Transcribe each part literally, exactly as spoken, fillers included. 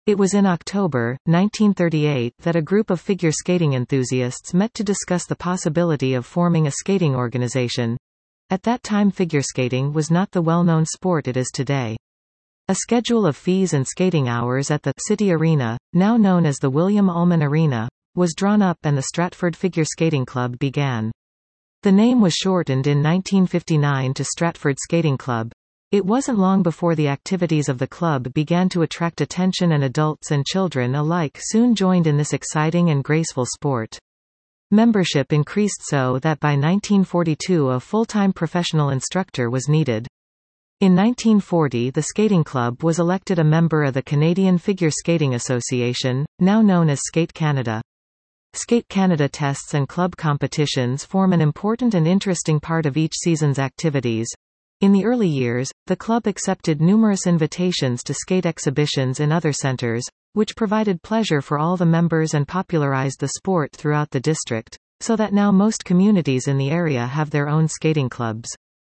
It was in October, nineteen thirty-eight that a group of figure skating enthusiasts met to discuss the possibility of forming a skating organization. At that time figure skating was not the well-known sport it is today. A schedule of fees and skating hours at the City Arena, now known as the William Ullman Arena, was drawn up and the Stratford Figure Skating Club began. The name was shortened in nineteen fifty-nine to Stratford Skating Club. It wasn't long before the activities of the club began to attract attention and adults and children alike soon joined in this exciting and graceful sport. Membership increased so that by nineteen forty-two a full-time professional instructor was needed. In nineteen forty the skating club was elected a member of the Canadian Figure Skating Association, now known as Skate Canada. Skate Canada tests and club competitions form an important and interesting part of each season's activities. In the early years, the club accepted numerous invitations to skate exhibitions in other centres, which provided pleasure for all the members and popularized the sport throughout the district, so that now most communities in the area have their own skating clubs.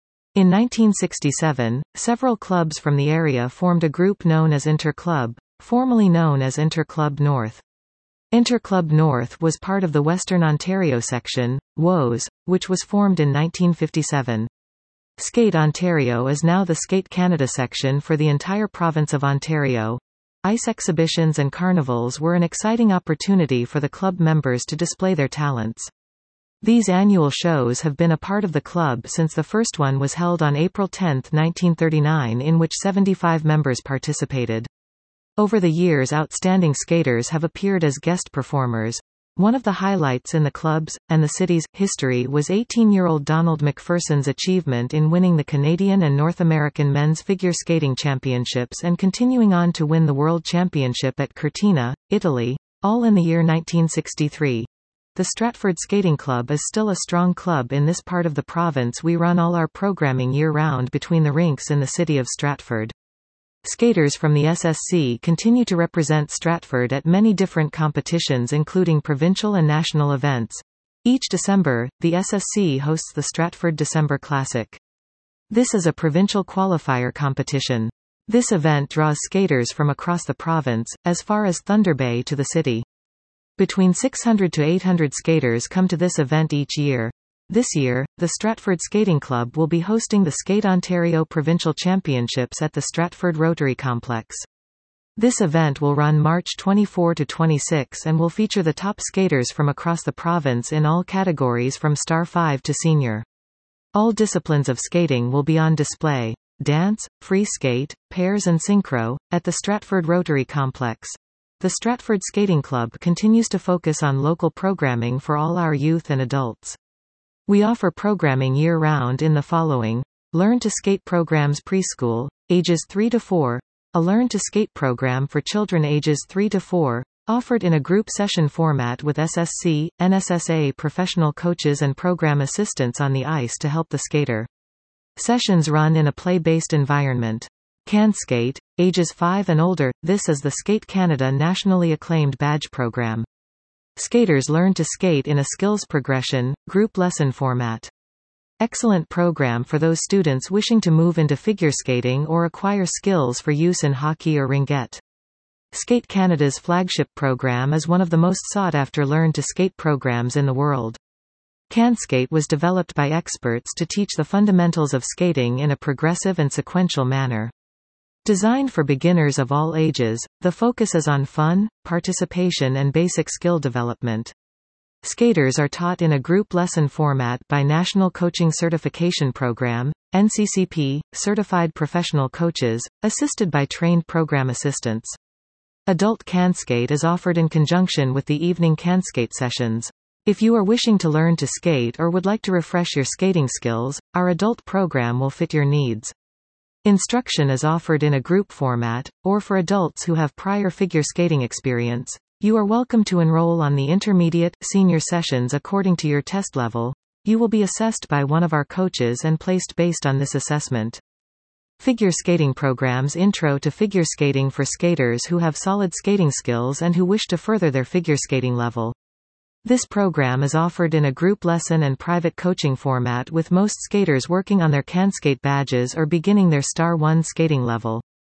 In nineteen sixty-seven, several clubs from the area formed a group known as Inter-Club, formerly known as Inter-Club North. Inter-Club North was part of the Western Ontario section, W O S, which was formed in nineteen fifty-seven. Skate Ontario is now the Skate Canada section for the entire province of Ontario. Ice exhibitions and carnivals were an exciting opportunity for the club members to display their talents. These annual shows have been a part of the club since the first one was held on April tenth nineteen thirty-nine in which seventy-five members participated. Over the years outstanding skaters have appeared as guest performers. One of the highlights in the club's, and the city's, history was eighteen-year-old Donald McPherson's achievement in winning the Canadian and North American Men's Figure Skating Championships and continuing on to win the World Championship at Cortina, Italy, all in the year nineteen sixty-three. The Stratford Skating Club is still a strong club in this part of the province. We run all our programming year-round between the rinks in the city of Stratford. Skaters from the S S C continue to represent Stratford at many different competitions including provincial and national events. Each December, the S S C hosts the Stratford December Classic. This is a provincial qualifier competition. This event draws skaters from across the province, as far as Thunder Bay to the city. Between six hundred to eight hundred skaters come to this event each year. This year, the Stratford Skating Club will be hosting the Skate Ontario Provincial Championships at the Stratford Rotary Complex. This event will run March twenty-fourth to twenty-sixth and will feature the top skaters from across the province in all categories from Star five to Senior. All disciplines of skating will be on display: dance, free skate, pairs and synchro, at the Stratford Rotary Complex. The Stratford Skating Club continues to focus on local programming for all our youth and adults. We offer programming year-round in the following: Learn to Skate programs preschool, ages three to four, a Learn to Skate program for children ages three to four, offered in a group session format with S S C, N S S A professional coaches and program assistants on the ice to help the skater. Sessions run in a play-based environment. CanSkate, ages five and older, this is the Skate Canada nationally acclaimed badge program. Skaters learn to skate in a skills progression, group lesson format. Excellent program for those students wishing to move into figure skating or acquire skills for use in hockey or ringette. Skate Canada's flagship program is one of the most sought-after Learn to Skate programs in the world. CanSkate was developed by experts to teach the fundamentals of skating in a progressive and sequential manner. Designed for beginners of all ages, the focus is on fun, participation and basic skill development. Skaters are taught in a group lesson format by National Coaching Certification Program, N C C P, certified professional coaches, assisted by trained program assistants. Adult CanSkate is offered in conjunction with the evening CanSkate sessions. If you are wishing to learn to skate or would like to refresh your skating skills, our adult program will fit your needs. Instruction is offered in a group format, or for adults who have prior figure skating experience. You are welcome to enroll on the intermediate, senior sessions according to your test level. You will be assessed by one of our coaches and placed based on this assessment. Figure skating programs: Intro to Figure Skating for skaters who have solid skating skills and who wish to further their figure skating level. This program is offered in a group lesson and private coaching format with most skaters working on their CanSkate badges or beginning their Star one skating level.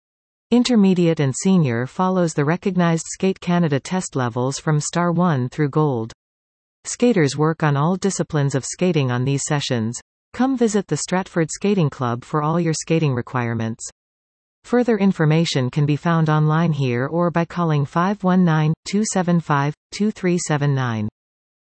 Intermediate and Senior follows the recognized Skate Canada test levels from Star one through Gold. Skaters work on all disciplines of skating on these sessions. Come visit the Stratford Skating Club for all your skating requirements. Further information can be found online here or by calling five one nine, two seven five, two three seven nine.